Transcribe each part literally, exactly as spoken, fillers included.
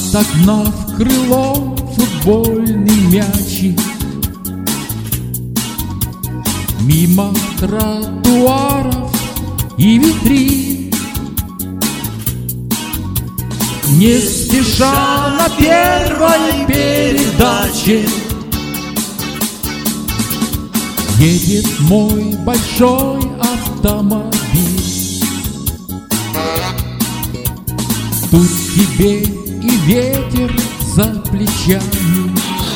отогнав крылом футбольный мячик, мимо тротуаров и витрин, не спеша на первой передаче едет мой большой автомобиль. Тут тебе и ветер за плечами,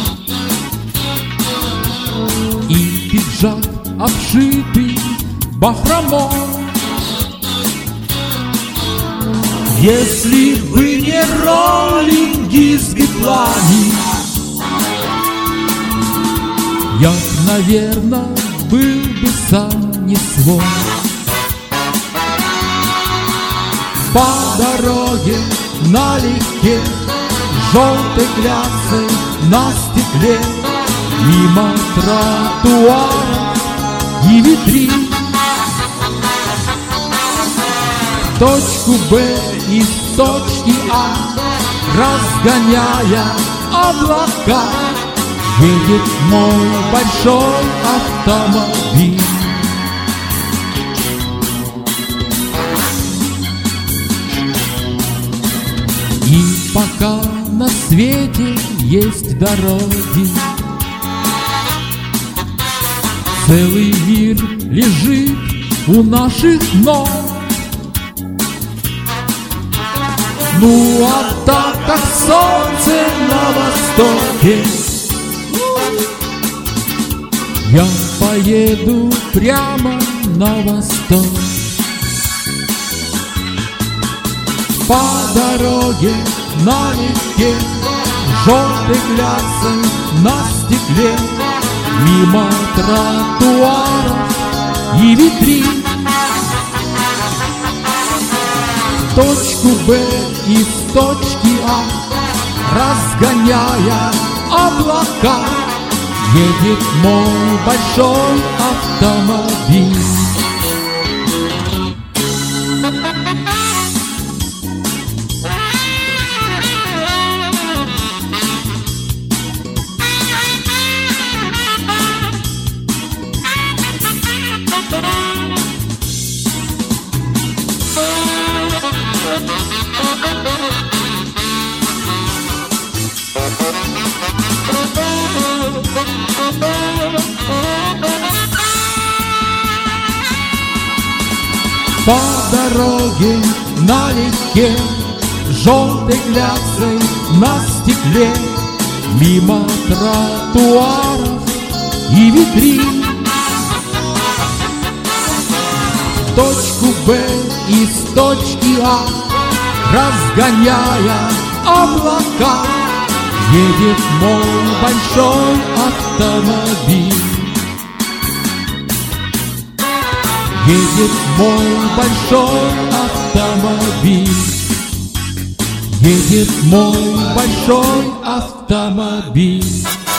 и пиджак, обшитый бахромой. Если бы не роллинги с битлами, я, наверное, был бы сам не свой. По дороге налегке, желтой кляксой на стекле, мимо тротуара и витрин, в точку Б из точки А, разгоняя облака, едет мой большой автомобиль. И пока на свете есть дороги, целый мир лежит у наших ног. Ну а так как солнце на востоке, я поеду прямо на восток. По дороге налегке, желтой кляксой на стекле, мимо тротуаров и витрин, в точку Б из точки А, разгоняя облака, едет мой большой автомобиль. По дороге налегке, желтой кляксой на стекле, мимо тротуаров и витрин, в точку Б из точки А, разгоняя облака, едет мой большой автомобиль. Едет мой большой автомобиль, едет мой большой автомобиль.